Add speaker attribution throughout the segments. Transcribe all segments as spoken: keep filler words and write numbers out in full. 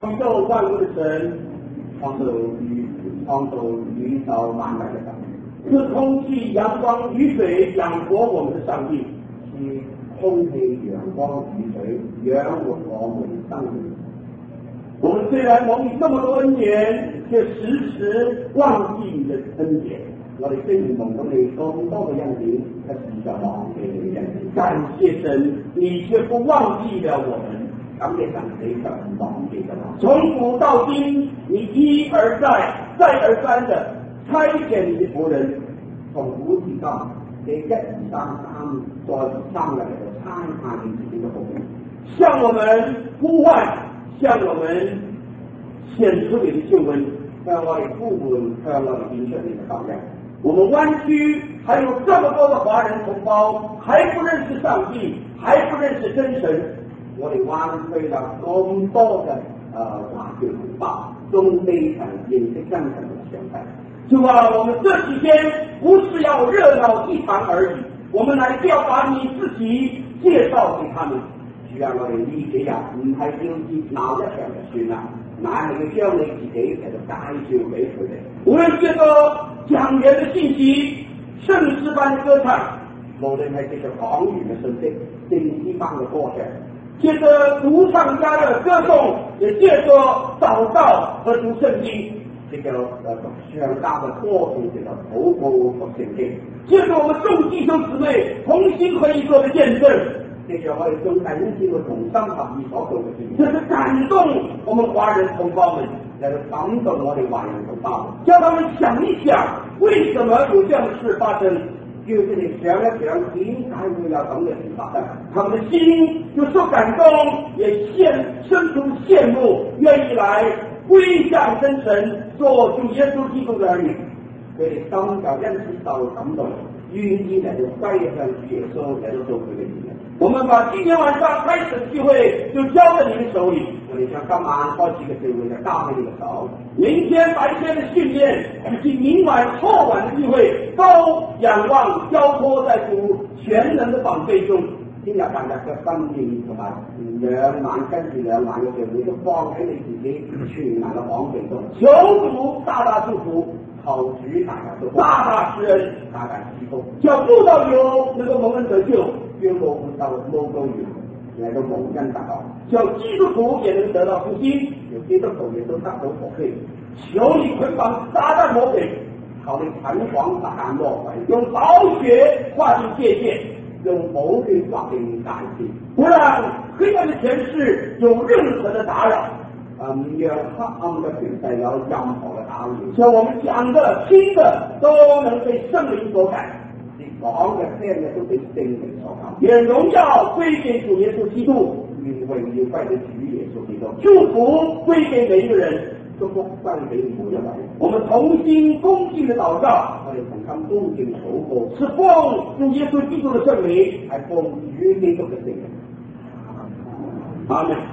Speaker 1: 宇宙万物的神，创造宇创造宇宙万物的上帝，是空气、阳光、雨水养活我们的上帝，
Speaker 2: 是空气、阳光、雨水养活我们的生命。
Speaker 1: 我们虽然蒙你这么多恩典，却时时忘记你的恩典。
Speaker 2: 我哋雖然蒙咗你咁多嘅恩典，一時就忘記你嘅恩典。
Speaker 1: 感謝神，你卻不忘記了我們。
Speaker 2: 感謝神，你就唔忘記咗我。
Speaker 1: 從古到今，你一而再、再而三的差遣你的僕人，
Speaker 2: 從古至今，你一而三、三再而三嘅嚟到差派你自己嘅僕人，
Speaker 1: 向我們呼喚，向我們顯出你的救恩，
Speaker 2: 向我哋呼喚，向我哋顯出你嘅救恩。
Speaker 1: 我們灣區還有這麼多的華人同胞，還不認識上帝，還不認識真神。
Speaker 2: 我哋灣區有咁多嘅誒華僑同胞，仲未曾認識真神嘅上帝。
Speaker 1: 主啊，我們這幾天不是要熱鬧一場而已，我們乃是要把你自己介紹給他們。
Speaker 2: 主啊，我哋呢幾日唔係要熱鬧一場就算啦，乃係要將你自己嚟到介紹俾佢哋。
Speaker 1: 無論借着講員的信息、聖詩般的歌唱，
Speaker 2: 無論係藉着講員嘅信息、聖詩般嘅歌唱，
Speaker 1: 借着獨唱家的歌頌，也借着禱告和讀聖經，
Speaker 2: 藉着誒獨唱家嘅歌頌，藉着禱告讀聖經，
Speaker 1: 借着我們眾弟兄姊妹同心合意做的見證，
Speaker 2: 藉着我哋眾弟兄姊妹同心合意所做嘅見證，
Speaker 1: 這是感動我們華人同胞們，
Speaker 2: 嚟到感動我哋華人同胞，
Speaker 1: 叫他們想一想，為什麼有這樣的事發生？
Speaker 2: 叫佢哋想一想，點解會有咁嘅事發生？
Speaker 1: 他們的心就受感動，也獻生出羨慕，願意來歸向真神，做主耶穌基督的兒女。
Speaker 2: 佢哋心就因此受感動，願意嚟到歸向主耶穌，嚟到做佢嘅兒女。
Speaker 1: 我們把今天晚上開始的聚會就交在你的手裏，
Speaker 2: 我哋將今晚開始嘅聚會就交喺你嘅手。
Speaker 1: 明天白天的訓練以及明晚後晚的聚會，都仰望交託在主全能的膀臂中。
Speaker 2: 聽日晚日嘅訓練同埋兩晚跟住兩晚嘅聚會，都放喺你自己全能嘅膀臂中。
Speaker 1: 求主大大祝福，
Speaker 2: 求主大大祝福，
Speaker 1: 大大施恩，
Speaker 2: 大大賜福，
Speaker 1: 叫布道友能夠蒙恩得救，
Speaker 2: 叫冇受冇高原嚟到蒙恩得救，
Speaker 1: 叫基督徒也能得到復興，
Speaker 2: 叫基督徒亦都得到復興。
Speaker 1: 求你捆綁撒旦魔鬼，
Speaker 2: 求你捆綁撒旦魔鬼，
Speaker 1: 用寶血劃定界限，
Speaker 2: 用寶血劃定界線，
Speaker 1: 不讓黑暗的權勢有任何的打擾。
Speaker 2: 啊！唔讓黑暗嘅權勢有任何嘅打擾。
Speaker 1: 叫我們講的、聽的都能被聖靈所感，
Speaker 2: 你講嘅、聽嘅都被聖靈所感。
Speaker 1: 願榮耀歸給主耶穌基督，
Speaker 2: 願榮耀歸給主耶穌基督。
Speaker 1: 祝福歸給每一個人，
Speaker 2: 祝福歸給每一位。
Speaker 1: 我們同心恭敬的禱告，
Speaker 2: 我哋同心恭敬禱告，
Speaker 1: 是奉主耶穌基督的聖名，
Speaker 2: 係奉主基督嘅聖名。
Speaker 1: 阿門。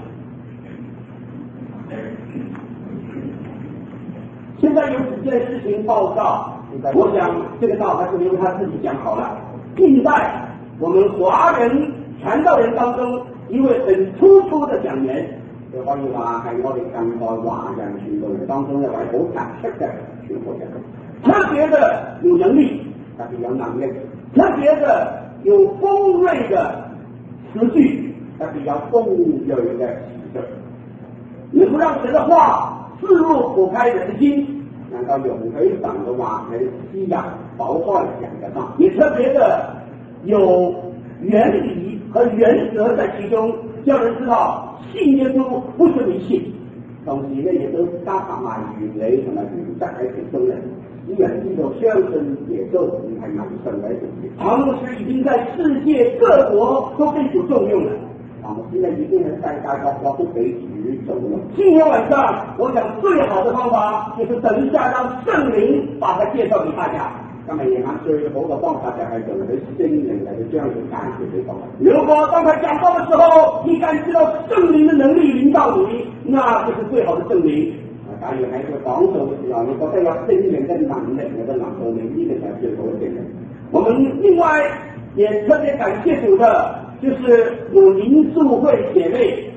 Speaker 1: 現在有幾件事情報告，我想這個道還是由他自己講好了。近代我們華人傳道人當中一位很突出的講員，
Speaker 2: 就可以話係我哋近代華人傳道人當中一位好突出嘅傳道人，
Speaker 1: 特別的有能力，
Speaker 2: 特別有能力，
Speaker 1: 特別的有鋒銳的詞句，
Speaker 2: 特別有鋒銳嘅詞句，
Speaker 1: 能夠讓神的話刺入剖開人的心，
Speaker 2: 能夠容許神嘅話去滋入剖開人嘅心，
Speaker 1: 也特別的有原理和原則在其中，叫人知道信耶穌不是迷信。
Speaker 2: 同時咧，亦都加合埋原理同埋原則喺其中嘅，使人知道相信耶穌唔係迷信嘅一件事。
Speaker 1: 唐時已經在世界各國都被主重用了。
Speaker 2: 唐時咧已經喺世界各國都俾主重用。
Speaker 1: 今天晚上，我想最好的方法就是等一下讓聖靈把它介紹給大家。
Speaker 2: 今日夜晚最好嘅方法就係用佢聖靈嚟到將佢介紹俾各位。
Speaker 1: 如果剛才講道的時候，你感知到聖靈的能力臨到你，那就是最好的聖靈。
Speaker 2: 假如喺佢講道嘅時候，你覺得有聖靈嘅能力嚟到臨到你，呢個就係最好嘅聖靈。
Speaker 1: 我們另外也特別感謝主的，就是有靈助會姐妹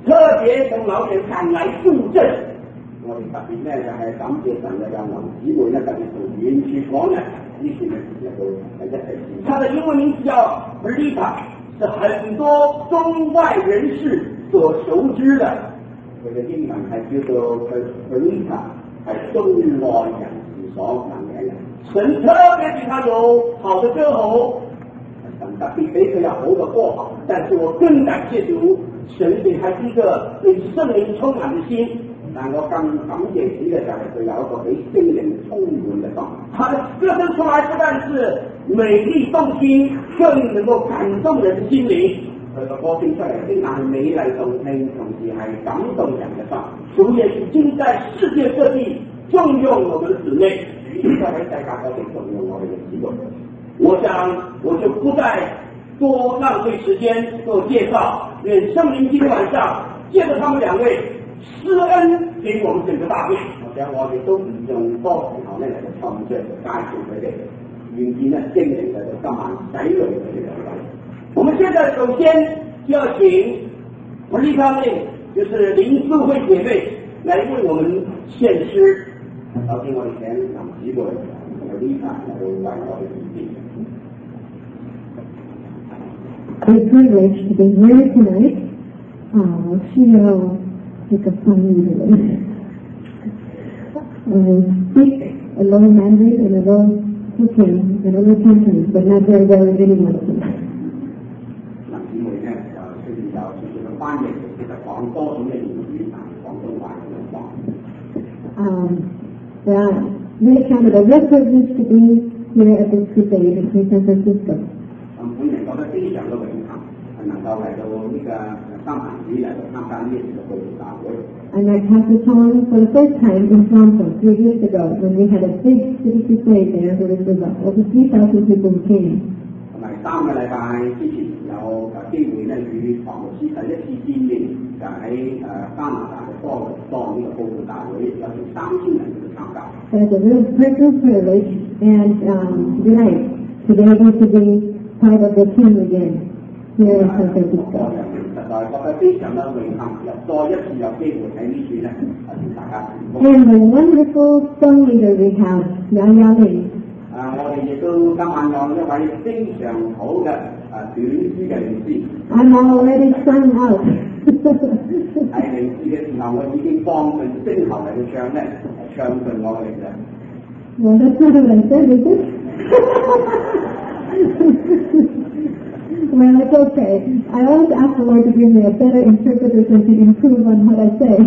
Speaker 1: 特别从老远赶来助阵。
Speaker 2: 我哋特別咧就係感謝神嘅有林姊妹咧，特別從遠處講嘅，呢次咧嚟到係一齊。
Speaker 1: 他的英文名字叫 Rita， 是很多中外人士所熟知的。
Speaker 2: 佢嘅英文係叫做 Rita， 係中外人士所能嘅人。
Speaker 1: 神特別俾他有好的歌喉，
Speaker 2: 神特別俾佢有好嘅歌喉。
Speaker 1: 但是我更感謝主，神給他一個對聖靈充滿的心。
Speaker 2: 但我更感謝主嘅就係佢有一個俾聖靈充滿嘅心。
Speaker 1: 他的歌聲出來不但是美麗動聽，更能夠感動人的心靈。
Speaker 2: 佢個歌聲出嚟，非但係美麗動聽，同時係感動人嘅心。
Speaker 1: 主也已經在世界各地重用我們的姊妹，
Speaker 2: 主都喺世界各地重用我哋嘅姊妹。
Speaker 1: 我想我就不再多浪費時間做介紹，願聖靈今天晚上借着他們兩位施恩給我們整個大會。
Speaker 2: 或者我哋都唔用多時候咧嚟到創作介紹佢哋，願意咧精靈嚟到今晚使用佢哋兩位。
Speaker 1: 我們現在首先就要請我立他妹，就是林素慧姐妹來為我們獻詩。
Speaker 2: 首先我哋請林姊妹同埋 Lisa 嚟到為我哋獻詩。
Speaker 3: We're privileged to be here tonight. Uh, feel like a funny today. I speak a low Mandarin and a low Hokkien and a low Cantonese, but not very well with any one of them.
Speaker 2: 林姊妹咧就雖然有少少嘅翻譯，其實講多種嘅言語，但係廣東話咁樣講。
Speaker 3: Um, yeah, really kind of a real privilege to be here at this crusade in San Francisco.
Speaker 2: 咁本人覺得非常嘅榮幸，係能夠嚟到呢個三藩市嚟到參加呢一次嘅佈道大會。
Speaker 3: And I passed the time for the first time in Toronto three years ago when we had a big city crusade there where there was over three thousand people who came.
Speaker 2: 同埋三個禮拜之前有誒機會咧與唐牧師第一次見面，就喺誒加拿大嘅多倫多呢個佈道大會，有成三千人去參加。
Speaker 3: So it's a real personal privilege and um, delight to be able to be part of the team again here in San Francisco.
Speaker 2: 實在覺得非常嘅榮幸，又再一次有機會喺呢處咧同大家同工。
Speaker 3: And the wonderful song leader we have, Yang Yaling.
Speaker 2: 啊，我哋亦都今晚有一位非常好嘅啊短詩嘅領詩。
Speaker 3: I'm already sung out.
Speaker 2: 喺領詩嘅時候，我已經放盡聲喉嚟到唱咧，唱盡我嘅力量。
Speaker 3: Well, that's not what I said, is it? Well, it's okay. I always ask the Lord to give me a better interpreter so to improve on what I say.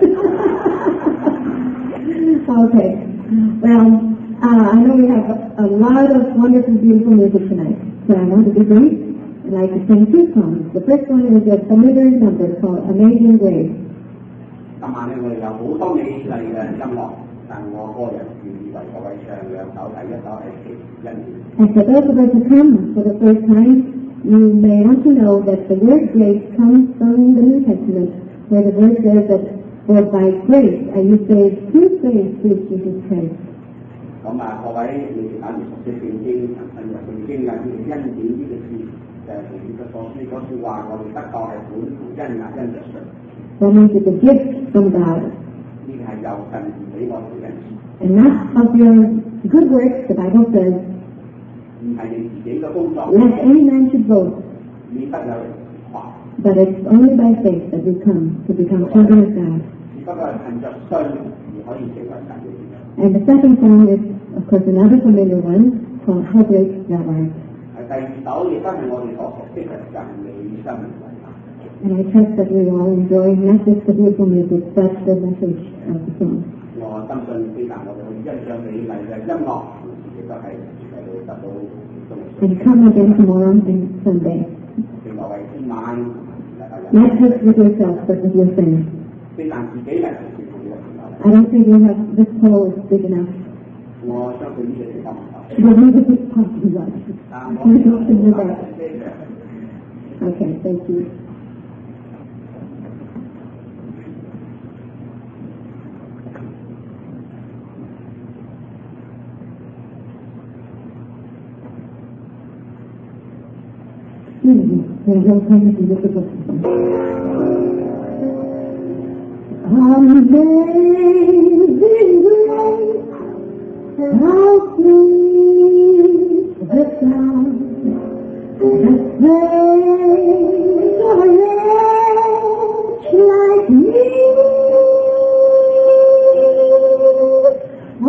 Speaker 3: Okay. Well, uh, I know we have a, a lot of wonderful, beautiful music tonight. So I want to be brief. I'd like to sing two songs. The first one is a familiar number called Amazing Grace.
Speaker 2: 今晚咧，我哋有好多美麗嘅音樂，但我個人願意為各位唱兩首，第一首係《奇恩典》。
Speaker 3: And for those of us who come for the first time, you may want to know that the word grace comes from the New Testament, where the word says that for by grace are you saved through faith through Jesus Christ.
Speaker 2: 咁啊，各位你哋假如熟悉聖經、進入聖經啊，呢個恩典呢個字，就係從呢個所書嗰句話，我哋得救係本乎恩啊，恩就信。
Speaker 3: That means it's a gift from God.
Speaker 2: 呢個係由神而俾我哋嘅。
Speaker 3: And not of your good works, the Bible says,
Speaker 2: 唔係你自己嘅工作，
Speaker 3: lest any man should boast,
Speaker 2: 免得有人話。
Speaker 3: but it's only by faith that we come to become children of God.
Speaker 2: 只不過係憑着信而可以成為神嘅兒女。
Speaker 3: And the second song is, of course, another familiar one called How Great Thou Art.
Speaker 2: 係第二首亦都係我哋所熟悉嘅讚美生命為大。
Speaker 3: And I trust that we all enjoy not just the beautiful music, but the message of the song.
Speaker 2: 我深信非但我哋可以欣賞美麗嘅音樂，同時亦都係嚟到得到中嘅。
Speaker 3: And come again tomorrow and Sunday.
Speaker 2: 另外為今晚
Speaker 3: Not just with yourself, but with your friends.
Speaker 2: 非但自己嚟同佢同嘅朋友。
Speaker 3: I don't think you have this hole is big enough.
Speaker 2: 我相信呢個情況唔同。
Speaker 3: But maybe it's possible.
Speaker 2: 但我
Speaker 3: You don't think that.
Speaker 2: 係
Speaker 3: Okay, thank you. Mm-hmm. There's no time to do this. Amazing grace, how sweet the sound that saved a wretch like me. I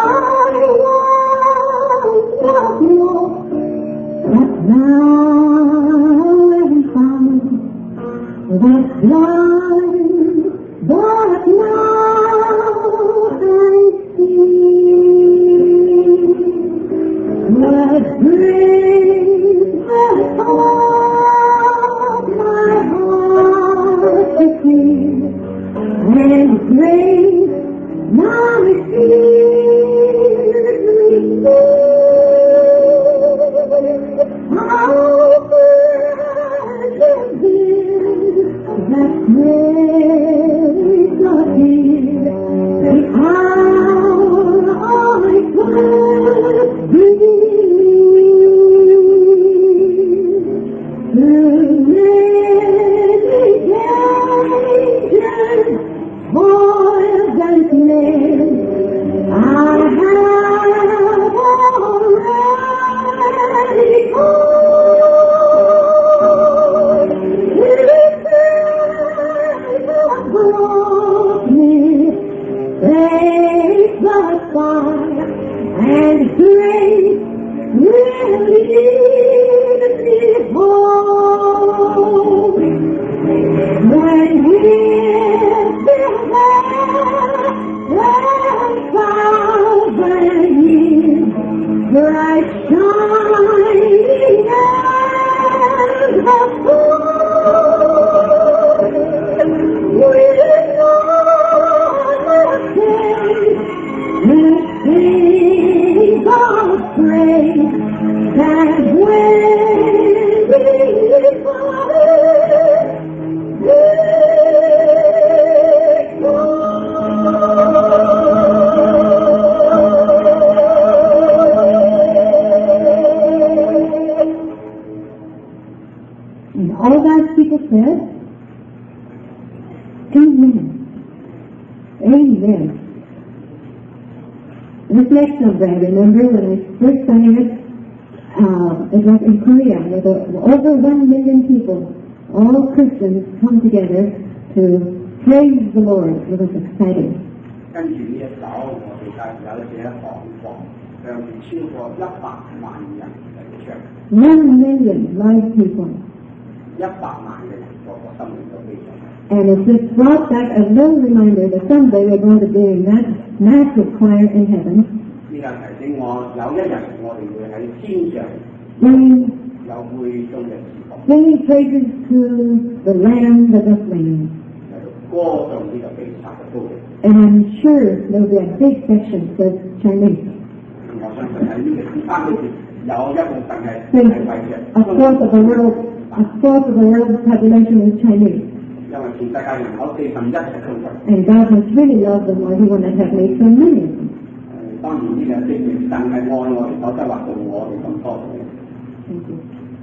Speaker 3: once was lost, but now am found. Was blind, but now I see. What brings the heart, my heart to see, and grace my fears remove. How precious is that Mary got here, the hour I could believe. Through many dangers, toils and snares, I have already gone. Brought me safe thus far, and grace will lead me home. When His and thousand years, bright shining as the sun, with let's sing God's praise, and when we and all God's people said, Amen. Amen. This next number, I remember when I first sang it, uh, it was in Korea, where the, over one million people, all Christians, come together to praise the Lord. It was exciting.
Speaker 2: 跟住呢一首，我哋嘅有者行房向超過一百萬人嚟唱，
Speaker 3: One million live people.
Speaker 2: 一百萬嘅人個個心靈都非常。
Speaker 3: And it just brought back a little reminder that someday we're going to be in that massive choir in heaven.
Speaker 2: 呢個提醒我，有一日我哋會喺天上
Speaker 3: Singing,
Speaker 2: 有會眾嘅時候，
Speaker 3: singing praises to the Lamb that was slain.
Speaker 2: 喺度歌頌呢個被殺嘅羔羊。
Speaker 3: And I'm sure there'll be a big section for Chinese.
Speaker 2: 我相信喺呢個之間裏邊有一部分係
Speaker 3: Since
Speaker 2: 係為嘅
Speaker 3: a fourth of the world, a fourth of the world's population is Chinese.
Speaker 2: 因為全世界人口四分一係中國。
Speaker 3: And God must really love them or He wouldn't have made so many of them.
Speaker 2: 誒，當然呢個證明神係愛我哋，否則話到我哋咁多嘅。
Speaker 3: Thank you.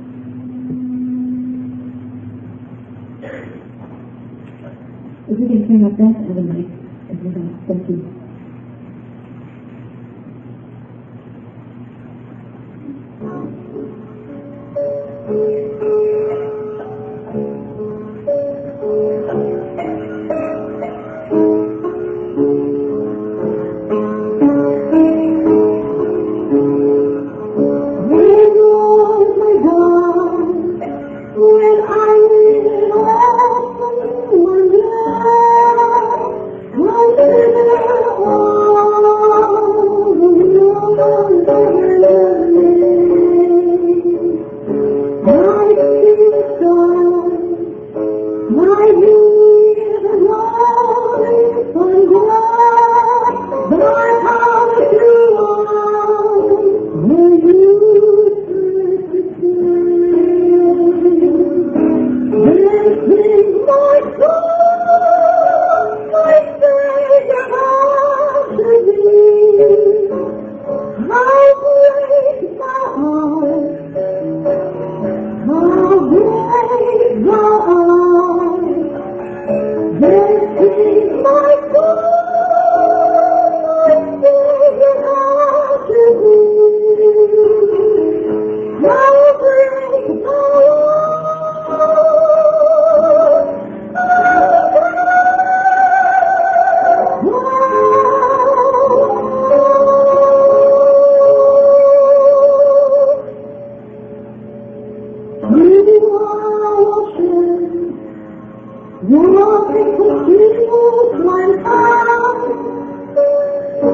Speaker 3: If we can turn up that other mic, everyone, thank you. When I was lost and wonder, wonder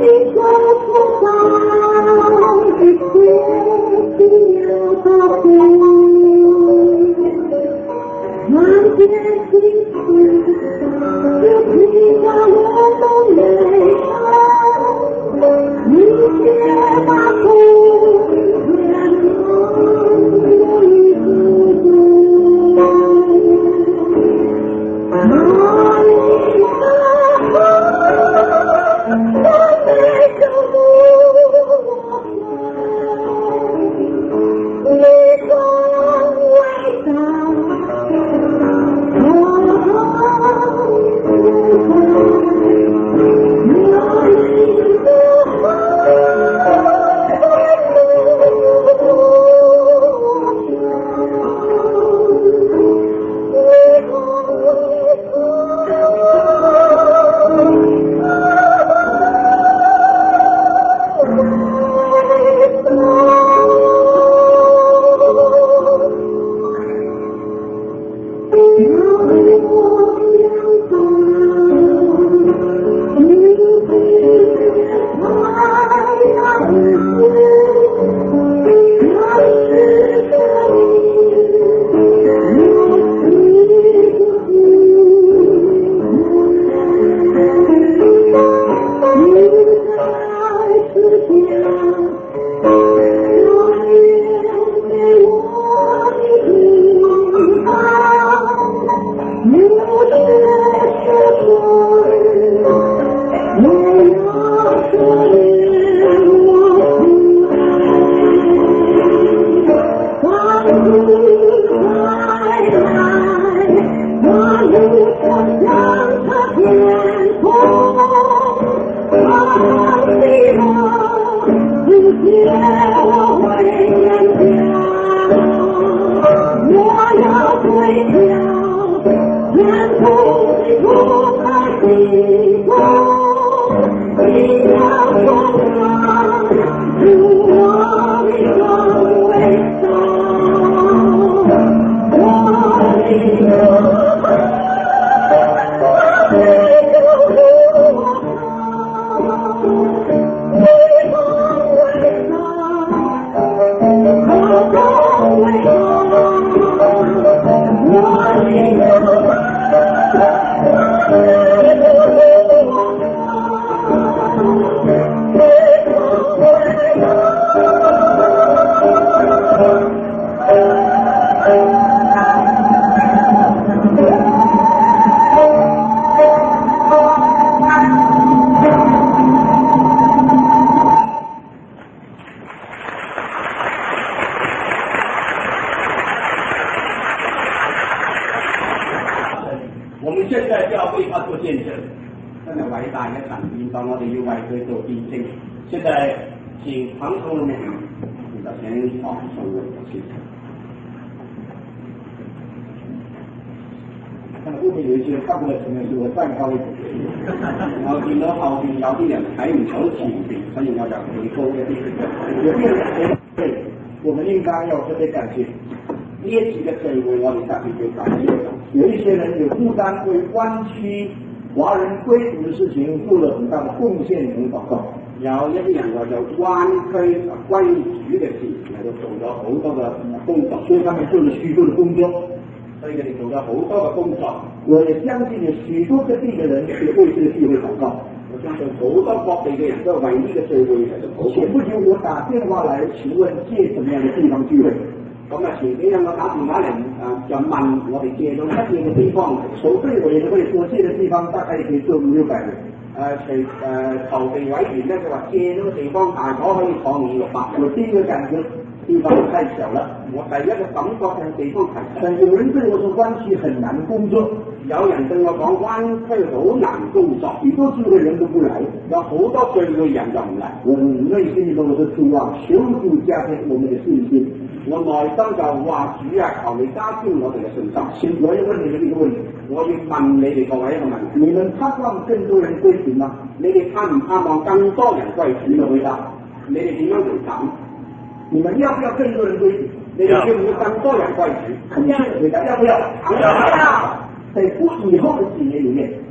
Speaker 1: 我们应该要特别感谢呢幾個聚會，我哋特別要感謝。有一些人有負擔，為灣區華人歸族的事情做了很大的貢獻同禱告。
Speaker 2: 有一啲人為咗灣區歸主嘅事嚟到做咗好多嘅工作，
Speaker 1: 所以他們做了許多的工作，
Speaker 2: 所以佢哋做咗好多嘅工作。
Speaker 1: 我也相信有許多各地嘅人也為這個聚會禱告。
Speaker 2: 我相信好多各地嘅人都為呢個聚會嚟到禱告。
Speaker 1: 前不久我打電話來請問借什麼樣的地方聚會？
Speaker 2: 咁啊前幾日我打電話嚟啊就問我哋借咗乜嘢嘅地方，
Speaker 1: 籌備委員會所借嘅地方大概可以坐五六百人。
Speaker 2: 誒除誒籌備委員咧就話借咗個地方大概可以坐五六百人。
Speaker 1: 我第一個感覺地方太小了，
Speaker 2: 我第一個感覺係地方太小。
Speaker 1: 但有人對我說灣區很難工作，
Speaker 2: 有人對我講灣區好難工作，
Speaker 1: 許多聚會人都不來，
Speaker 2: 有好多聚會人就唔嚟。
Speaker 1: 我內心裏頭我是希望求主加添我們的信心。
Speaker 2: 我內心就話主啊，求你加添我哋嘅信心。
Speaker 1: 我要問你們一個問題，
Speaker 2: 我要問你哋各位一個問題：
Speaker 1: 你們盼望更多人歸主嗎？
Speaker 2: 你哋盼唔盼望更多人歸主？嘅回答，你哋點樣回答？
Speaker 1: 你們要不要更多人歸主？
Speaker 2: 你哋要唔要更多人歸主？
Speaker 1: 肯定回答要不要？
Speaker 2: 要。
Speaker 1: 在不以後的幾年裏面，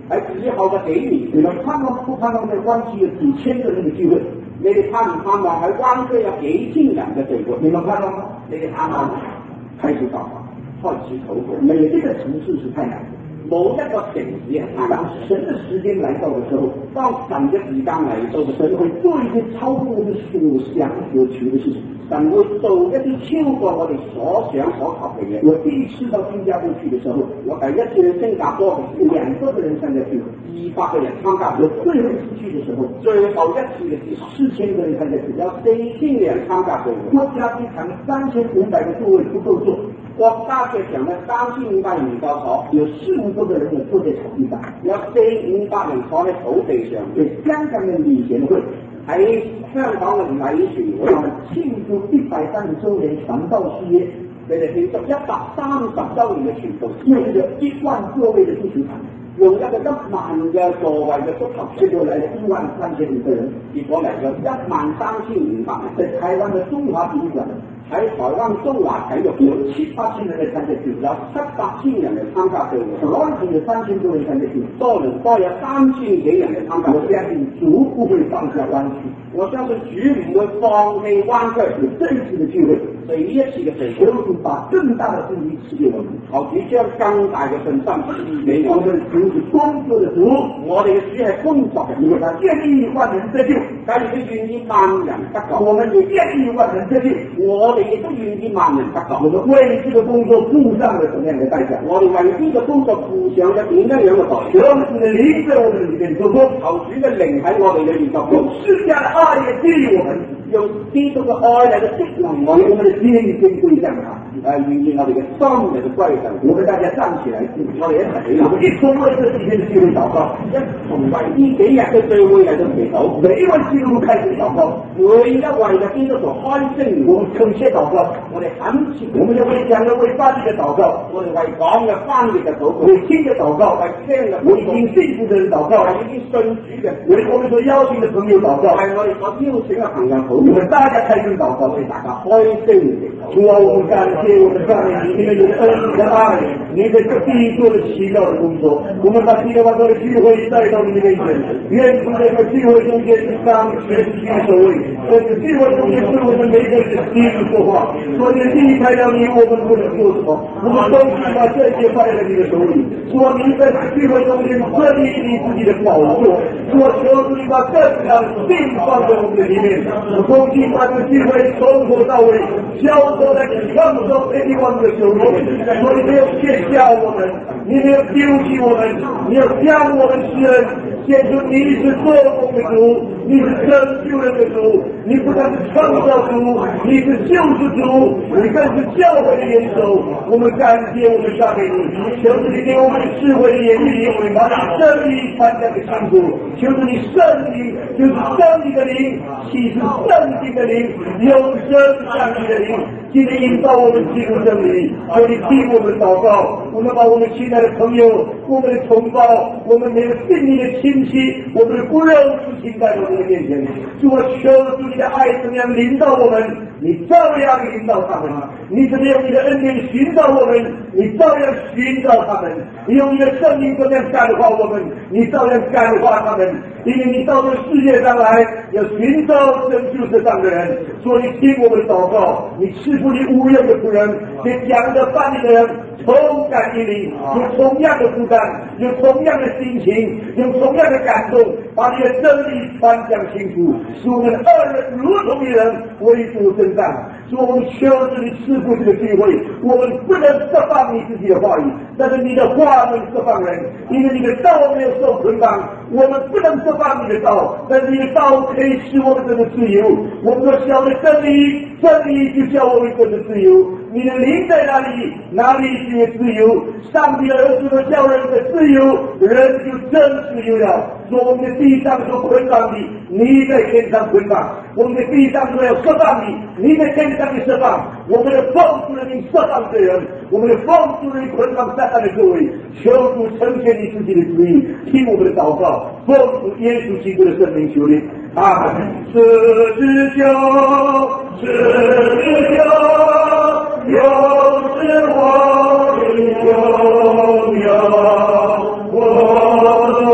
Speaker 1: 还只好的给你。你们盼望不盼望在湾区有几千个人的聚会？你哋盼唔盼望喺灣區有幾千人嘅聚會？你們盼望嗎？你哋盼望開始禱告，開始禱告。沒有一個城市是太難的。某一個城市啊，當神的時間來到的時候，當神的時間來到的時候，神會做一些超過我們所想所求的事情，神會做一啲超過我哋所想所求嘅嘢。我第一次到新加坡去的時候，我第一次去新加坡是兩百個人參加去，二百個人參加。我最後一次去的時候，最後一次嘅是四千個人參加去，有四千人參加去。國家機場三千五百個座位不夠坐。國家嘅場呢，三千五百人唔夠坐，有四五個人就坐在草地上，有四五百人坐喺草地上。對香港嘅禮賢會喺香港嘅禮賢會慶祝一百三十週年傳道事業，佢哋慶祝一百三十週年嘅傳道，用咗一萬座位嘅足球場，用一個一萬嘅座位嘅足球，結果嚟咗一萬三千五個人，結果嚟咗一萬三千五百人。在台灣嘅中華體育館。喺台灣中華體育有七八千人嘅參加團，有七八千人嘅參加隊伍，多倫有三千多人參加團，多倫多有三千幾人嘅參加。我相信主不會放下灣區，我相信主唔會放棄灣區。這一次嘅聚會，第一次嘅聚會，主把更大嘅信心賜給我們，求主將更大嘅信心賜給我們。主是工作嘅主，我哋嘅主係工作嘅主，他願意萬人得救，假如佢願意萬人得救，我們也願意萬人得救，我哋亦都願意萬人得救。我們為這個工作付上了什麼樣的代價？我哋為呢個工作付上咗點樣樣嘅代價？求主嘅靈在我們裏面做工，求主嘅靈喺我哋裏面作工，用施加的愛嚟激勵我們，用基督嘅愛嚟到激勵我哋，我們嘅心先歸向他，誒，願意我哋嘅心嚟到歸向。我們大家站起來，我哋一齊起立，我們一同為這幾天嘅聚會禱告，一同為呢幾日嘅聚會嚟到祈禱。每一位基督徒開始禱告，每一位嘅基督徒開聲，我們懇切禱告，我哋懇切，我們要為講嘅為翻譯嘅禱告，我哋為講嘅翻譯嘅禱告，為聽嘅禱告，為聽嘅，為已經信主嘅人禱告，為已經信主嘅，為我們所邀請嘅朋友禱告，為我哋所邀請嘅朋友禱告。我們大家開聲禱告，為大家開聲祈禱。主啊，我們感謝我們上面你們有恩和愛，你在這地做了奇妙的工作。我們把今天晚上的聚會帶到你的面前，願主在這個聚會中間當全體的首位，在這個聚會中間是我們每個人的第一說話。所以離開了你，我們不能做什麼。我們都是把這些放在你的手裏。說你在聚會中間設立你自己的寶座，說求主你把這樣信放在我們的裡面。我恭喜把這個聚會從頭到尾交托在創造天地萬物的手裏。所以沒有撇下我們，你沒有丟棄我們，你要將我們施恩，顯出你是做工的主，你是拯救人的主，你不但是創造主，你是救世主，你更是教會的元首。我們感謝我們上給你，求主你給我們智慧的言語，把你真理傳講給清楚。求主你聖靈，就是真理的靈，啟示聖經的靈，永生上帝的靈，今天引導我們進入真理。求你聽我們禱告，我們把我們親愛的朋友，我們的同胞，我們每個心靈的親戚，我們的不認識親在我們的面前。主啊，求主你的愛怎麼樣領導我們，你照樣領導他們。你怎麼用你的恩典尋找我們，你照樣尋找他們。你用你的聖靈怎麼樣感化我們，你照樣感化他們。因為你到這個世界上來，要尋找拯救世上的人。所以聽我們禱告，你賜福你無用的僕人，給講的翻譯的人同感引領，有同樣的負擔，有同樣的心情，有同樣的感動，把你的真理傳講清楚，使我們二人如同一人，為主征戰。所以我們求着你賜福這個聚會，我們不能釋放你自己的話語，但是你的話能釋放人，因為你的道沒有受捆綁，我們不能釋放你的道，但是你的道可以使我們真的自由。我們所曉得真理，真理就叫我們真的自由。你的靈在哪裡，哪裡就有自由。上帝的兒子所叫人的自由，人就真自由了。說我們的地上所捆綁的，你在天上捆綁；我們的地上所要釋放的，你在天上的釋放。我們的豐足的靈釋放罪人，我們的豐足的靈捆綁撒旦的作為。求主成全你自己的旨意，聽我們的禱告，奉主耶穌基督的聖名求你，阿門。十字架，十字架，又是我的榮耀，我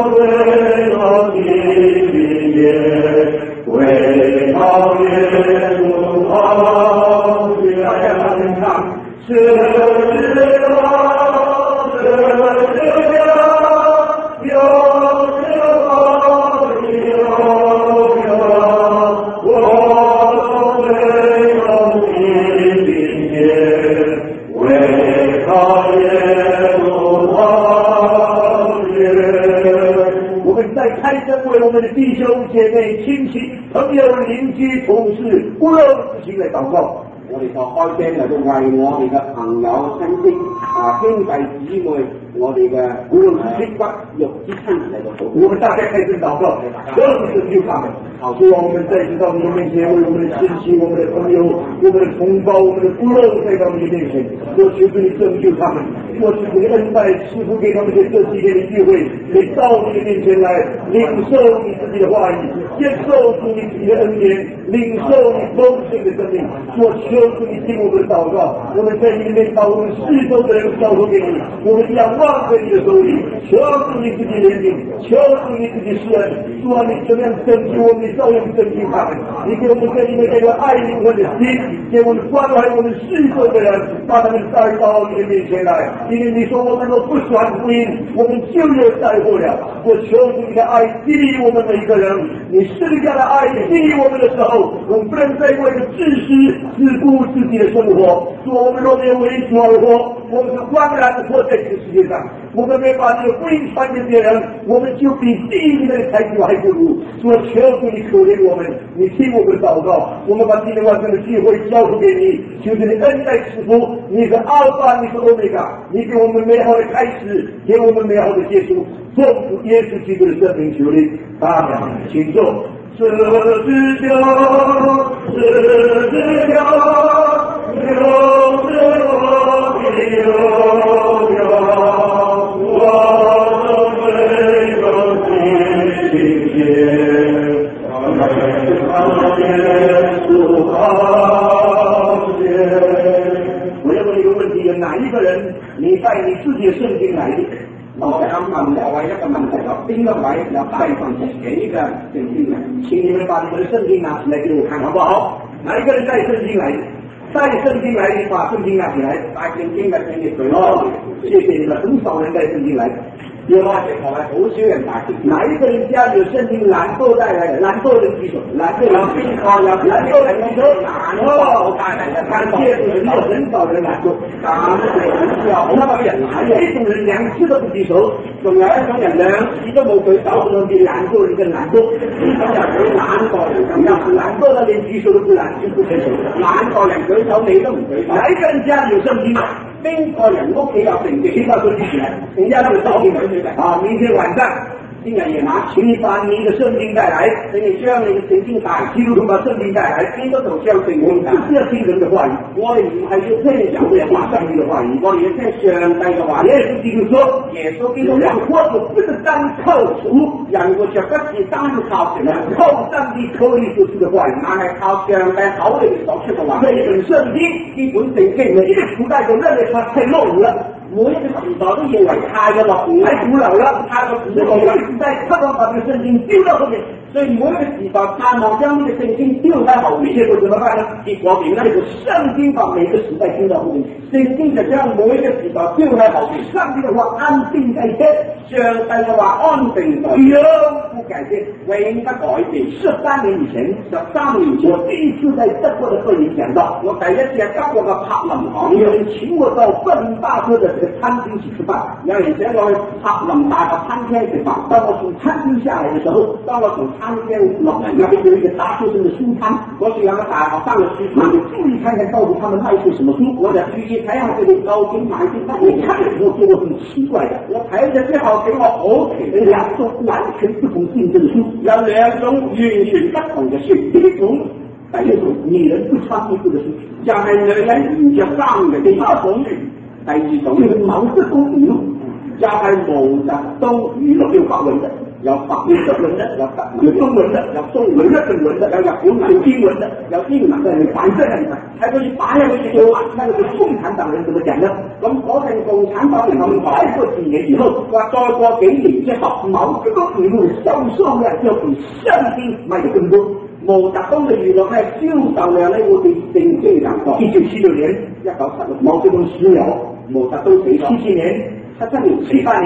Speaker 1: 们的弟兄姐妹、亲戚、朋友、邻居、同事，不论事情来祷告。
Speaker 2: 我哋就開聲嚟到為我哋嘅朋友、親戚、啊兄弟姊妹，我哋嘅無論係骨肉之親嚟到禱告。
Speaker 1: 我們大家開聲禱告，求你拯救他們。好，希望我們再次到你的面前，為我們的親戚、我們的朋友、我們的同胞、我們的部落再到你的面前，我求主你拯救他們，我求主你恩待賜福給他們這幾天的機會，可以到你的面前來領受你自己的話語，接受主你自己的恩典，領受你豐盛的生命。我求主你聽我們的禱告，我們在你裡面把我們四周的人交託給你，我們仰望着你的手裡，求主你自己憐憫，求主你自己施恩，主啊，你怎樣拯救我們，你照樣拯救他們，你給我們在裡面這個愛靈魂的心，給我們關懷我們四周的人，把他們帶到你的面前來，因為你說我們若不傳福音，我們就有災禍了。我求主你的愛激勵我們每一個人，你施加的愛激勵我們的時候，我們不能再為了自私只顧自己的生活，說我們若沒有為主而活，我們是枉然的活在這個世界上。我們沒把你的福音傳給別人，我們就比地裡的財主還不如。說求主你可憐我們，你聽我們的禱告，我們把今天晚上的機會交付給你，求主你恩待賜福，你是阿爾法，你是歐米伽，你給我們美好的開始，給我們美好的結束。奉主耶穌基督的聖名求你，阿門。請坐。十字架，十字架，留着我的荣耀，我的罪恶的情节，阿耶稣好些。我要问一个问題，有哪一個人你帶你自己的聖經來的？
Speaker 2: 我想問兩位一個問題，有邊一位有帶上自己嘅聖經嚟？
Speaker 1: 請你們把你們的聖經拿起來給我看，好不好？哪一個人帶聖經來的？帶聖經來的，把聖經拿起來。
Speaker 2: 帶聖經嘅請你舉
Speaker 1: 哦，謝謝你們，很少人帶聖經來。有嗎？
Speaker 2: 我係好少人帶聖經。
Speaker 1: 哪一個人家有聖經懶惰帶來的？懶惰人舉手，懶惰人舉手，
Speaker 2: 有
Speaker 1: 懶惰人舉手。
Speaker 2: 懶惰帶來的，
Speaker 1: 感謝主，有很少人懶惰。
Speaker 2: 感謝有那麼人，
Speaker 1: 還有一種人兩次都不舉手，
Speaker 2: 仲有一種人兩次都冇舉手，
Speaker 1: 仲比懶惰人更懶惰。
Speaker 2: 咁就比懶惰人更加
Speaker 1: 懶惰的連舉手都不懶，就不舉手。
Speaker 2: 懶惰人舉手，你都唔舉手。
Speaker 1: 哪一個人家有聖經？
Speaker 2: 邊個人屋企有聖經？
Speaker 1: 請把手舉起來，人家有聖經啊！明天晚上，
Speaker 2: 今日夜晚，
Speaker 1: 請你把你的聖經帶來，
Speaker 2: 請你將你嘅聖經帶，
Speaker 1: 基督徒把聖經帶來，
Speaker 2: 基督徒將聖經帶。
Speaker 1: 不是要聽人的話語，
Speaker 2: 我哋唔係要聽人嘅話，
Speaker 1: 上帝的話語，
Speaker 2: 我哋要聽上帝嘅話。
Speaker 1: 耶穌基督說，
Speaker 2: 耶穌基督
Speaker 1: 人活着不是單靠主，
Speaker 2: 人活着不是單靠神，
Speaker 1: 靠上帝口裏所出的話語，
Speaker 2: 但係靠上帝口裏所出嘅話。
Speaker 1: 這本聖經，
Speaker 2: 呢本聖經，
Speaker 1: 每一個時代都認為它太落伍了。
Speaker 2: 每一個時代都認為太過落伍，
Speaker 1: 太古老了，
Speaker 2: 太過古
Speaker 1: 老了。
Speaker 2: 老了。
Speaker 1: 在盼望把這個聖經丟到後面，
Speaker 2: 所以每一個時代盼望將呢個聖經丟喺後面，
Speaker 1: 結果怎麼辦呢？
Speaker 2: 結果點呢？
Speaker 1: 這個聖經把每個時代丟到後面，
Speaker 2: 聖經就將每一個時代丟喺後面。
Speaker 1: 上帝的話安定在天，
Speaker 2: 上帝嘅話安定在
Speaker 1: 永不改變，
Speaker 2: 永不改變。
Speaker 1: 十三年以前，
Speaker 2: 十三年前，
Speaker 1: 我第一次在德國的會議講到，
Speaker 2: 我第一次喺德國嘅柏林講，
Speaker 1: 有人請我到笨大哥的這個餐廳去吃飯，
Speaker 2: 有人請我去柏林大學餐廳食飯。
Speaker 1: 當我從餐廳下來的時候，
Speaker 2: 當我從餐廳落嚟，
Speaker 1: 那邊有一個大學生的書攤，
Speaker 2: 嗰時有個大學生嘅書
Speaker 1: 我
Speaker 2: 攤，
Speaker 1: 就注意看看到底他們賣些什麼書，
Speaker 2: 我就注意睇下佢哋究竟買啲乜
Speaker 1: 我
Speaker 2: 嘢。
Speaker 1: 看了以後覺得很奇怪的，
Speaker 2: 我睇咗之後，俾我好奇嘅
Speaker 1: 兩種完全不同性質的書，
Speaker 2: 有兩種完全不同嘅書。
Speaker 1: 第一種，第一種女人不穿衣服的書，
Speaker 2: 就係女人唔着衫嘅；第二種，第二種
Speaker 1: 就是毛澤東語錄，
Speaker 2: 就係毛澤東語錄，
Speaker 1: 有法文的，
Speaker 2: 有法
Speaker 1: 有德文的，
Speaker 2: 有德
Speaker 1: 有中文的，
Speaker 2: 有中
Speaker 1: 有
Speaker 2: 文
Speaker 1: 日本文的，
Speaker 2: 有日本文、
Speaker 1: 有英文的，
Speaker 2: 有英文嘅，
Speaker 1: 你反正你看，
Speaker 2: 喺嗰啲擺喺嗰啲
Speaker 1: 我那個共產黨人怎麼講呢？
Speaker 2: 咁嗰陣共產黨人咁講，
Speaker 1: 再過幾年以後，
Speaker 2: 話再過幾年之後，
Speaker 1: 毛澤東語錄銷售量就比聖經賣得更多。
Speaker 2: 毛澤東嘅娛樂咧銷售量咧會比聖經更多。
Speaker 1: 一九七六年，
Speaker 2: 一九七六，
Speaker 1: 毛澤東死了，
Speaker 2: 毛澤東死咗。
Speaker 1: 七七年，
Speaker 2: 七七年，
Speaker 1: 七八年，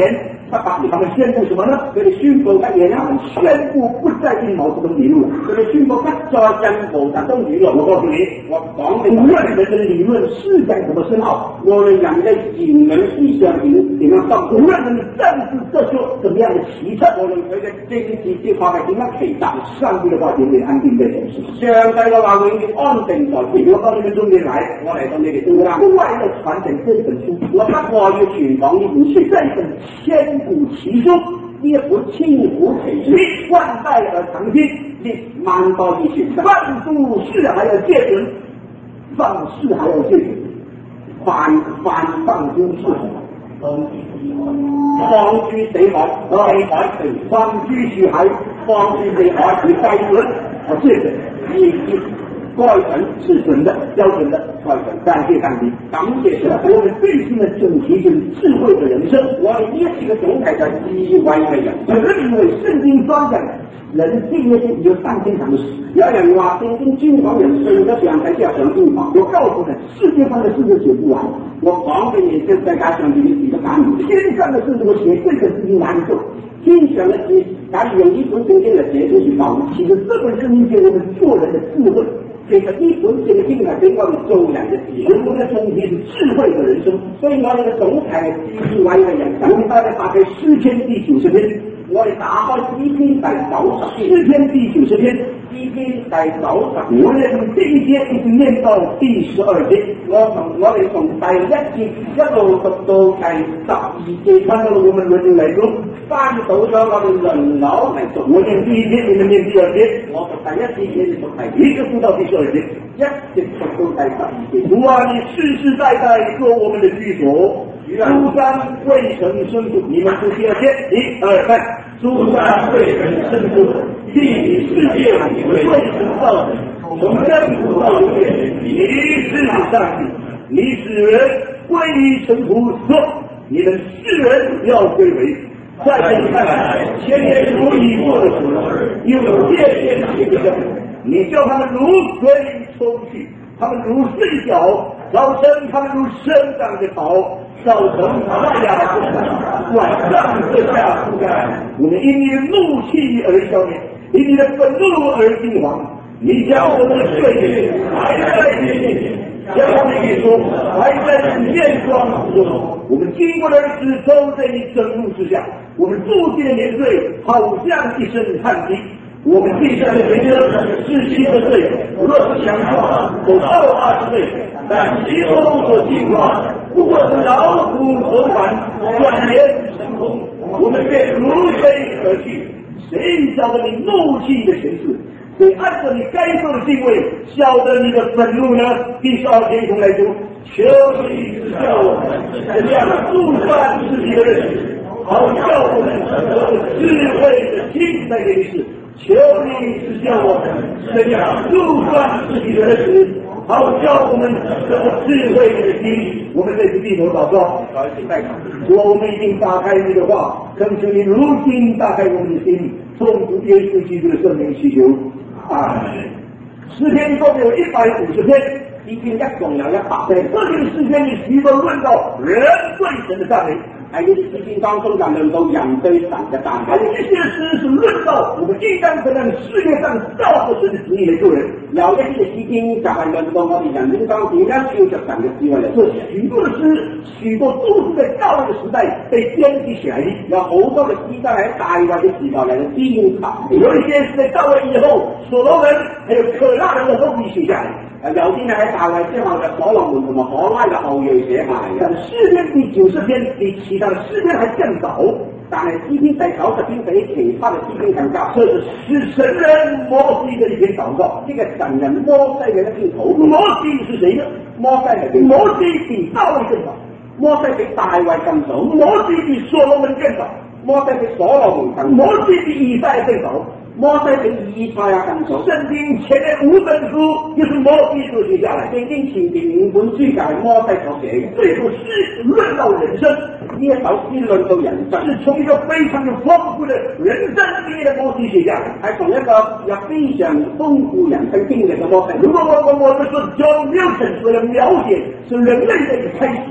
Speaker 1: 他把他们宣布什么呢？这里宣布他也让他们宣布不再听毛泽东理论了，这里宣布不再跟毛泽东理论。我告诉你，我讲的无论人的理论是在什么深奥，无论人的言论思想点点样深，无论人的政治哲学怎么样的奇特，无论佢嘅政治计划係點樣奇特，上帝嘅話永遠安定在人心，上帝嘅話永遠安定在天。我當你們中意嚟，我嚟到你哋中間，為了傳承這本書，我不我要傳講呢本書，這本千古奇書，呢一本千古奇書，萬代而長青，歷萬代以前，萬都是還有借準，放肆還有借準，反反放都是。放諸死海，死海對，放諸樹海，放諸死海，你該準，我借準，你你該準是準的，標準的該準，感謝上帝，感謝神，我們最新的主題就是智慧的人生。我哋呢一個總體就係智慧嘅人生，因為聖經講嘅人這一些有三千常識。有人話聖經專講人生嘅上帝叫上帝法，我告訴你，世界上的事都寫不完。我講給你，這世界上邊的幾個答案，天上的事我寫這個事情難做，天上的事，假如用一本聖經嚟寫出去講，其實這本聖經給我們做人的智慧。其實呢本聖經係俾我哋做人嘅智慧，我哋嘅重點是智慧嘅人生，所以我哋嘅總體係智慧嘅人生。我哋大家打開詩篇第九十篇，我哋打開詩篇第九十篇，詩篇第九十篇，詩篇第九十，我哋從第一節一直念到第十二節，我從我哋從第一節一路讀到第十二節，看到我們輪流嚟讀，翻到咗我哋輪流嚟讀，我念第一節，你們念第二節，我讀第一節，你哋讀第二，一個讀到第十二節，一直讀到第十二節。主啊，你世世代代做我們的居所，諸山未曾生出，你們讀第二節，一二三，諸山未曾生出，地理世界未曾造成，從亙古到永遠，你是上帝，你使人歸於塵土，說你們世人要歸為。在你看來，千年如已過的時候，有界限的人，你叫他們如水沖去，他們如睡覺，早晨他們如生長的草，早晨太陽不曬，晚上月下不乾。我們因你的怒氣而消滅，因你的憤怒而驚惶。你將我們的歲月還在你面前，將我們的一生還在你面光之中。我們經過的日子都在你震怒之下，我們度盡的年歲好像一聲嘆息。我們地上的人生是七十歲，若是強壯，走到二十歲，但其中所經過不過是勞苦愁煩，轉眼成空，我們便如飛而去。誰曉得你怒氣的權勢？誰按照你該受的敬畏，曉得你的憤怒呢？第十二節從來讀，求你指教我們怎樣數算自己的日子，好叫我們得智慧的心在這裏是。求你指教我們怎樣數算自己的日子，好叫我們得智慧的心。我們這次低頭禱告，主啊，我們已經打開你的話，懇求你如今打開我們的心，奉主耶穌基督的聖名祈求。啊，詩篇一共有一百五十篇，已經一共有一百篇。這篇詩篇裏許多論到人對神的讚美，喺呢啲詩篇當中就論到人對神的讚美。還有一些詩是論到我們應當怎樣世界上照着神的旨意來做人。有一啲嘅詩篇就係論到我哋人應當點樣照着神嘅智慧嚟做人。許多的詩，許多都是在大衛嘅時代被編輯起來的，有好多嘅詩都係喺大衛嘅時代嚟嘅編輯。有一些是在大衛以後，所羅門還有可拉人嘅後裔寫下嚟。有啲呢喺大衛之後嘅所羅門同埋可拉嘅後裔寫下嚟嘅。詩篇第九十篇比其他的詩篇還更早，但係詩篇第九十篇比其他的詩篇更早。這是是神人摩西嘅一篇禱告，這個神人摩西嘅一篇禱告。摩西是誰呢？摩西係摩西比大衛更早，摩西比大衛更早，摩西比所羅門更早，摩西比所羅門更早，摩西比以賽更早。摩西比以賽亞更早。聖經前面五本書就是摩西所寫下來，聖經前面五本書就係摩西所寫嘅。這首詩論到人生，呢一首詩論到人生，是從一個非常有豐富的人生經歷的摩西寫下來，係從一個有非常豐富人生經歷嘅摩西。如果我我我們說 John Milton 所要了解是人類的一個開始，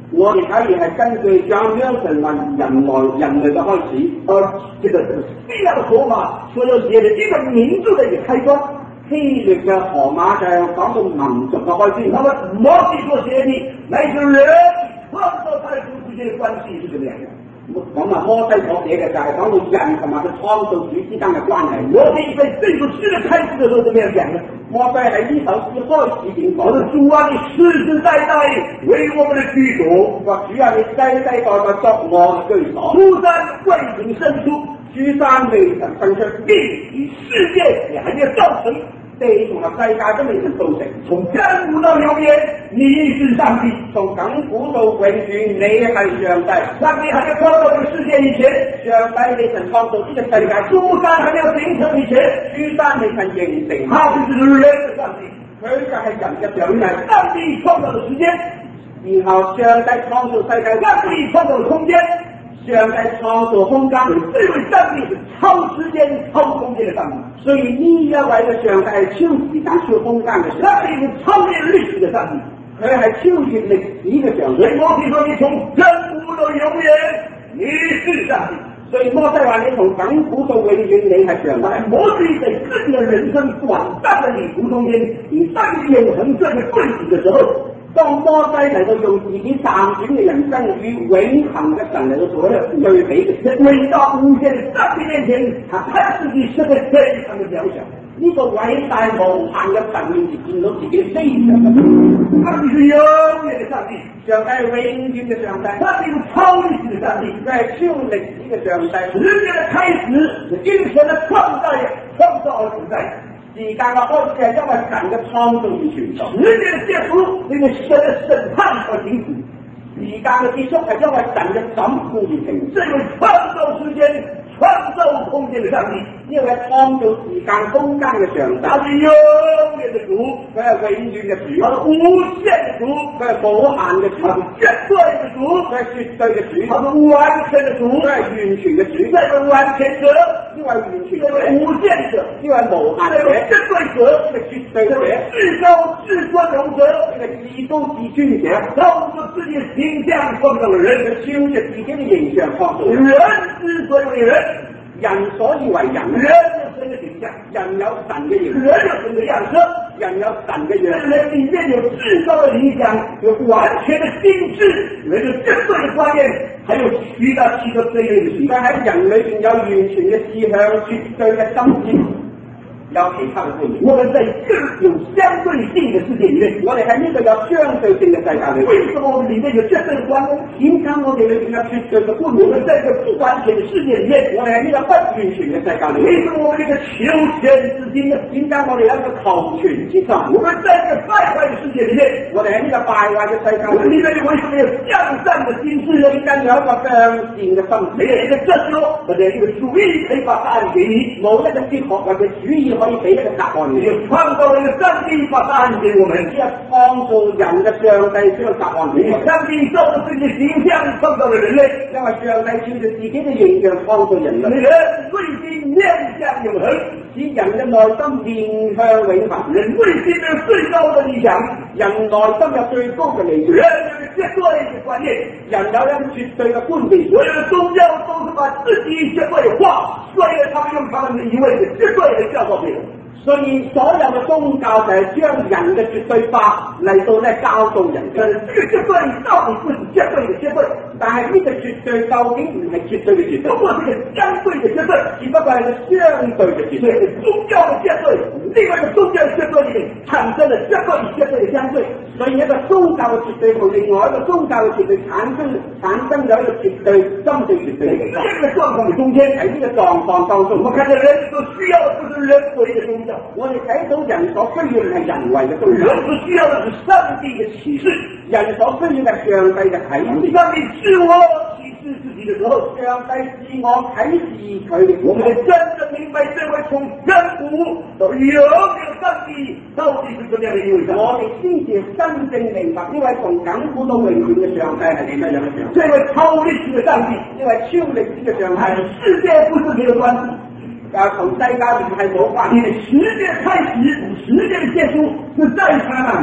Speaker 2: 我哋可以係根據將呢成為人類人類嘅開始，
Speaker 1: 而這個希臘的羅馬所要寫的一個民族的一個開端。
Speaker 2: 希臘嘅荷馬就係講到民族嘅開端。
Speaker 1: 那麼摩西所寫的乃是人創造他的主之間的關係是怎麼樣的？
Speaker 2: 咁啊，摩西所寫嘅就係講到人同埋佢創造主之間嘅關係。
Speaker 1: 摩西在這首詩的開始的時候怎麼樣講呢？
Speaker 2: 摩西喺呢首詩開始點講？
Speaker 1: 我的主啊，你世世代代為我們的居所，
Speaker 2: 話主啊，你世世代代作我嘅居所。
Speaker 1: 諸山未曾生出，
Speaker 2: 諸山未曾生出，
Speaker 1: 地與世界也還沒有造成。
Speaker 2: 地同埋世界都未曾造成，
Speaker 1: 從亙古到永遠，你是上帝；
Speaker 2: 從亙古到永遠，你係上帝。
Speaker 1: 上帝還沒有創造這個世界以前，
Speaker 2: 上帝未曾創造呢個世界；
Speaker 1: 諸山還沒有形成以前，
Speaker 2: 諸山未曾形成。
Speaker 1: 他就是人的上帝，
Speaker 2: 佢就係人嘅上帝。
Speaker 1: 上帝創造了時間，
Speaker 2: 然後上帝創造世界，
Speaker 1: 上帝創造了空間。
Speaker 2: 上帝創造空間，
Speaker 1: 這位上帝是超時間、超空間的上帝。
Speaker 2: 所以呢一位嘅上帝係超時間、超空間嘅上帝，
Speaker 1: 上帝是超越歷史嘅上帝，
Speaker 2: 佢係超越歷史嘅上帝。
Speaker 1: 所以摩西說：你從亙古到永遠，你是上帝。
Speaker 2: 所以摩西話：你從亙古到永遠，你係上帝。
Speaker 1: 摩西在自己的人生短暫的旅途中間，以上帝永恆這個對比的時候。
Speaker 2: 當摩西嚟到用自己暫短嘅人生與永恆嘅神嚟到做一個對比嘅，
Speaker 1: 偉大無限嘅上帝面前，他看自己是個非常的渺小。
Speaker 2: 呢個偉大無限嘅神面前見到自己非常嘅渺小。
Speaker 1: 上帝是永遠嘅上帝，
Speaker 2: 上帝係永遠嘅上帝，
Speaker 1: 上帝是超歷史嘅上帝，
Speaker 2: 佢係超歷史嘅上帝。
Speaker 1: 時間嘅開始是因神嘅創造創造而存在。
Speaker 2: 時間嘅開始係因為神嘅創造而存在，
Speaker 1: 時間嘅結束因為神嘅審判而停止，
Speaker 2: 時間嘅結束係因為神嘅審判而停止。
Speaker 1: 這位創造時間、創造空間嘅上帝，
Speaker 2: 呢位創造時間空間嘅上帝，
Speaker 1: 他是永遠嘅主，
Speaker 2: 佢係永遠嘅主，
Speaker 1: 他是無限嘅主，
Speaker 2: 佢係無限嘅主，
Speaker 1: 他是絕對嘅主，
Speaker 2: 佢係絕對嘅主，
Speaker 1: 他是完全嘅主，
Speaker 2: 佢係完全嘅主，
Speaker 1: 這位完全者，
Speaker 2: 呢位完全者，
Speaker 1: 無限者，
Speaker 2: 呢位無限者，
Speaker 1: 絕對者，
Speaker 2: 呢個絕對者，
Speaker 1: 至高至尊榮者，
Speaker 2: 呢個至高至尊者，
Speaker 1: 超出自己形象創造了人，
Speaker 2: 佢超越自己嘅形象創造
Speaker 1: 人，之所以為人。
Speaker 2: 人所以為人，
Speaker 1: 人有神的形象，
Speaker 2: 人有神嘅形象，
Speaker 1: 人有神的樣式，
Speaker 2: 人有神嘅樣式，
Speaker 1: 人裏面有至高的理想，有完全的心智，人有絕對的觀念，還有許多許多罪孽的習慣。
Speaker 2: 喺人裏邊有完全嘅志向、絕對嘅心智，有其他嘅觀念。
Speaker 1: 我們在這有相對性的世界裏面，
Speaker 2: 我哋喺呢個有相對性嘅世界裏面，
Speaker 1: 為什麼我們裏面有絕對的觀念？
Speaker 2: 點解我哋裏邊有絕對嘅觀念？
Speaker 1: 我們在這個不完全的世界裏面，
Speaker 2: 我哋喺呢個不完全嘅世界裏面，
Speaker 1: 為什麼我們這個求全之心呢？
Speaker 2: 點解我哋有一個求全之心？
Speaker 1: 我們在這個敗壞的世界裏面，
Speaker 2: 我哋喺呢個敗壞嘅世界
Speaker 1: 我們裏面為什麼有向善的心智呢？
Speaker 2: 點解有一個向善嘅心？
Speaker 1: 沒有一個哲學或者一個主義可以把答案給你，
Speaker 2: 冇一個哲學或者主義可以俾一個答案你。
Speaker 1: 有創造了一個上帝把答案給我們，
Speaker 2: 只有創造人嘅上帝將答案俾我們。
Speaker 1: 上帝照着自己的形象創造了人類，
Speaker 2: 因為上帝照着自己嘅形象創造人類。
Speaker 1: 人內心面向永恆，
Speaker 2: 使人嘅內心面向永恆。
Speaker 1: 人內心有最高的理想，
Speaker 2: 人內心有最高嘅理想。
Speaker 1: 人有絕對嘅觀念，
Speaker 2: 人有一個絕對嘅觀念。
Speaker 1: 所有的宗教都是把自己絕對化，所以他們用他們以為的絕對嚟教導別人。
Speaker 2: 所以所有嘅宗教就係將人嘅絕對化嚟到咧教導人。
Speaker 1: 呢個絕對到底不是絕對嘅絕對，
Speaker 2: 但係呢個絕對究竟唔係絕對嘅絕對，
Speaker 1: 不過係個相對嘅絕對，
Speaker 2: 只不過係個相對嘅絕對。
Speaker 1: 宗教嘅絕對，另外一個宗教嘅絕對裏面產生了絕對與絕對嘅相對，
Speaker 2: 所以一個宗教嘅絕對同另外一個宗教嘅絕對產生產生咗一個絕對針對絕對嘅。
Speaker 1: 這個狀況嘅中間，
Speaker 2: 喺呢個狀況當中，
Speaker 1: 我看到人所需要的不是人為嘅宗教。
Speaker 2: 我哋睇到人所需要嘅係人為嘅宗教，
Speaker 1: 人所需要嘅是上帝嘅啟示，
Speaker 2: 人所需要嘅上帝嘅啟示。
Speaker 1: 上帝自我啟示自己嘅時候，
Speaker 2: 上帝自我啟示佢哋，
Speaker 1: 我們真正明白這位從亙古到永遠嘅上帝到底是怎樣嘅一位上帝，
Speaker 2: 我哋先至真正明白呢位從亙古到永遠嘅上帝係點樣樣嘅上帝。
Speaker 1: 這位超歷史嘅上帝，
Speaker 2: 呢位超歷史嘅上帝，
Speaker 1: 世界不是沒有關係。
Speaker 2: 啊，同世界聯繫冇關係。
Speaker 1: 時間開始，時間結束是在他那裡。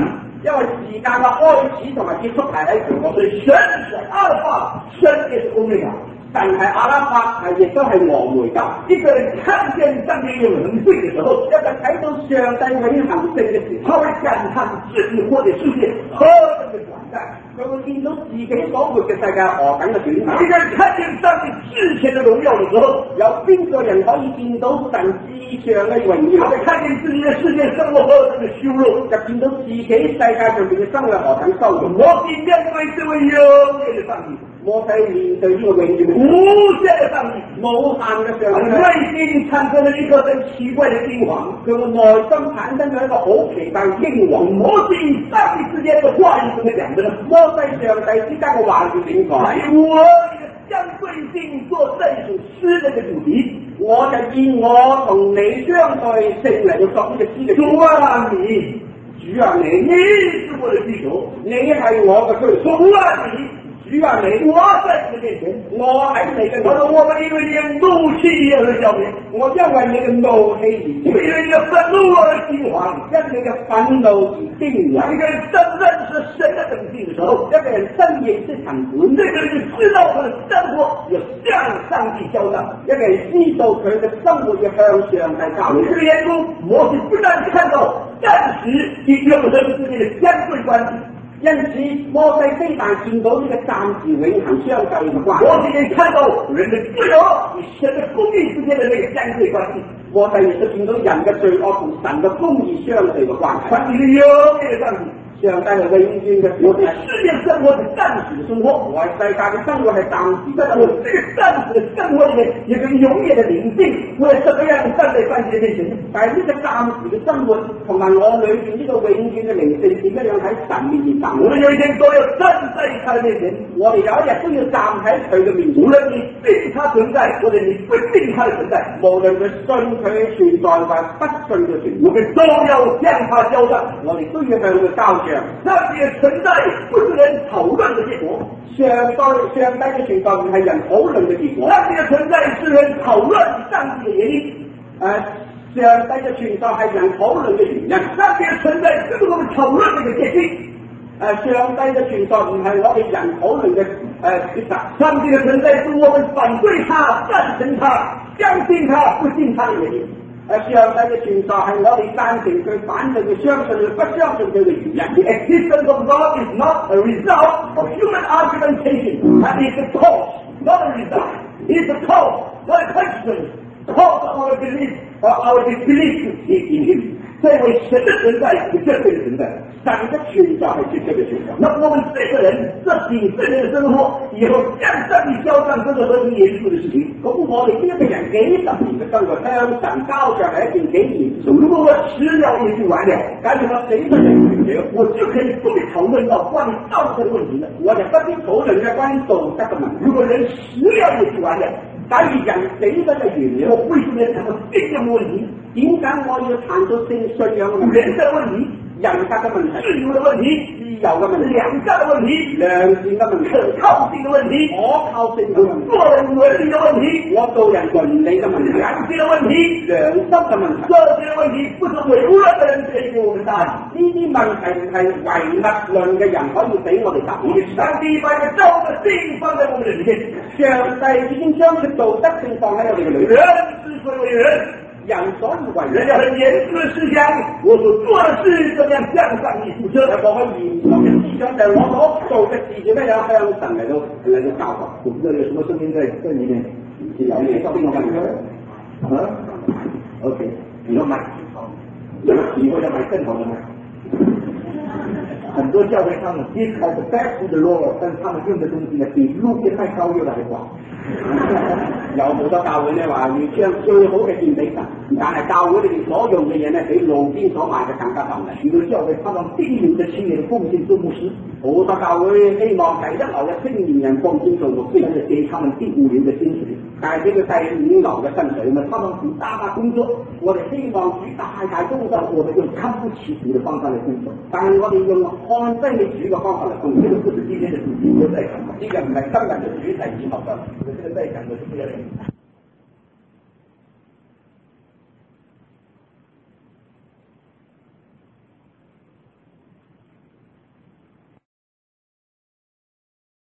Speaker 1: 因為時間嘅開始同埋結束係喺佢，我哋神是阿拉法，神亦是歐米伽。但係阿拉法係亦都係俄梅噶。一個人看見上帝有能性嘅時候，一個睇到上帝永恆性嘅時候，他會感嘆自己活嘅世界何等嘅短暫，佢會見到自己所活嘅世界何等嘅短暫。一個人看見上帝至前嘅榮耀嘅時候，有邊個人可以見到神至上嘅榮耀？佢看見自己嘅世界生活何等嘅羞辱，就見到自己世界上邊嘅生活何等羞辱。我今天對這位永遠嘅上帝，摩西面對呢個永遠嘅無限嘅上帝，無限嘅上帝，內心產生了一個很奇怪嘅驚惶，佢個內心產生咗一個好奇怪嘅驚惶。摩西上帝之間嘅話語怎麼講的？摩西上帝之間嘅話語點講？係我相對性做這首詩嘅主題，我就以我同你相對性嚟到作呢個詩嘅。主啊你，主啊你，你是我的居所，你係我嘅居所。主啊你。主啊你，我在你面前，我喺你嘅，我我們因為你嘅怒氣而消滅，我因為你嘅怒氣而，因為你嘅憤怒而驚惶，因為你嘅憤怒而驚惶。一個人真認識神嘅本性嘅時候，一個人真認識神本，這個人就知道佢嘅生活要向上帝交賬，一個人知道佢嘅生活要向上帝交賬。這個緣故，我是不但看到暫時與永恆之間嘅相對關係。因此，摩西非但見到呢個暫時永恆相對嘅關係，我亦看到人的罪惡與神的公義之間的那個相對關係。摩西亦都見到人嘅罪惡同神嘅公義相對嘅關係。上帝嘅永遠嘅上帝，上帝係永遠嘅。我哋世界生活係暫時嘅生活，我係世界嘅生活係暫時嘅生活。這個暫時嘅生活裏面有個永遠嘅靈性，我係怎麼樣站在上帝面前？但係呢個暫時嘅生活同埋我裏邊呢個永遠嘅靈性點樣喺神面前站？我哋有一天都要站在他的面前，我哋有一日都要站喺佢嘅面前。無論你信他存在，或者你不信他的存在，無論佢信佢存在或不信佢存在，我哋都要向他交賬，我哋都要向佢交賬。上帝嘅存在不是人討論嘅結果，上帝上帝嘅存在唔係人討論嘅結果，上帝嘅存在是人討論上帝嘅原因。誒、呃，上帝嘅存在係人討論嘅原因，上帝嘅存在是我們討論嘅結果。誒、呃，上帝嘅存在唔係我哋人討論嘅誒決策，上帝嘅存在是我們反對他、贊成他、相信他、不信他嘅原因。誒，上帝嘅存在係我哋贊成佢、反對佢、相信佢、不相信佢嘅原因。The existence of God is not a result of human argumentation. That is the cause, not a result. It is the cause, not a consequence. Cause of our belief or our disbelief in Him. 這位神的存在是絕對的存在，神的存在係絕對的存在。那我們這個人，這幾十年的生活，以後向上帝交賬，真係很嚴肅的事情。咁我哋呢一個人幾十年嘅生活，向神交賬係一件幾嚴肅。如果我遲了也就完了，假如我死咗人完了，我就可以不必討論到關於道德嘅問題了，我就不必討論嘅關於道德嘅問題。如果人遲了也就完了。假如人死咗就完了，我為什麼要談到這個問題？點解我要談到性信仰嘅問題、人嘅問題、人格嘅問題、自由嘅問題、自由嘅問題、良知嘅問題、良善嘅問題、可靠性嘅問題、可靠性嘅問題、做人倫理嘅問題、我做人倫理嘅問題、良知嘅問題、良心嘅問題，這些問題不是唯物論嘅人可以給我們答案。呢啲問題唔係唯物論嘅人可以俾我哋答案。上帝把個道德性放在我們裏面，上帝已經將個道德性放喺我哋嘅裏面。人之所以為人，人所以為人，要很嚴肅嘅思想，我所做嘅事怎樣向上帝負責？有個很嚴肅嘅思想，就係我所做嘅事點樣向神嚟到嚟到教導。我不知道有什麼聲音在在裏面，有啲收邊我感覺，啊 ，OK， 你要買，以後要買更好的買。很多教會他們 give as back to the Lord， 但是他們用的東西呢，比路邊賣膏藥嚟的話，有好多教會呢話要將最好嘅獻俾神，但係教會裏面所用嘅嘢呢，比路邊所賣嘅更加笨嘅。許多教會他們必有的青年奉獻做牧師，好多教會希望第一流嘅青年人奉獻做牧師，就給他們第五年嘅薪水。但係呢個第五流嘅薪水呢，他們唔大把工作，我哋希望主大大工作，我哋用看不起主嘅方法嚟工作，但係我哋用看低你主嘅方法嚟工作，呢個不是今天的主題，我再講，呢個唔係今日嘅主題以後嘅，呢個再講嘅是別人。